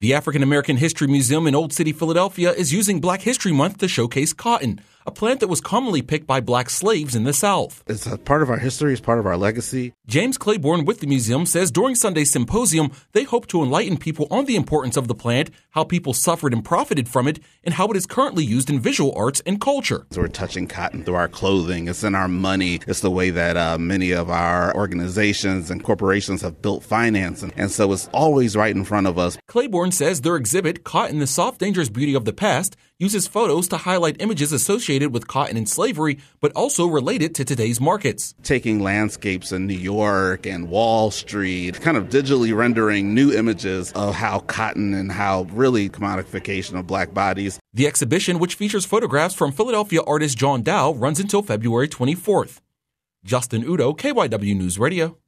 The African American History Museum in Old City, Philadelphia is using Black History Month to showcase cotton, a plant that was commonly picked by black slaves in the South. It's a part of our history, it's part of our legacy. James Claiborne with the museum says during Sunday's symposium, they hope to enlighten people on the importance of the plant, how people suffered and profited from it, and how it is currently used in visual arts and culture. So we're touching cotton through our clothing, it's in our money, it's the way that many of our organizations and corporations have built finance, and so it's always right in front of us. Claiborne says their exhibit, Cotton, the Soft, Dangerous Beauty of the Past, uses photos to highlight images associated with cotton and slavery, but also related to today's markets. Taking landscapes in New York and Wall Street, kind of digitally rendering new images of how cotton and how really commodification of black bodies. The exhibition, which features photographs from Philadelphia artist John Dow, runs until February 24th. Justin Udo, KYW News Radio.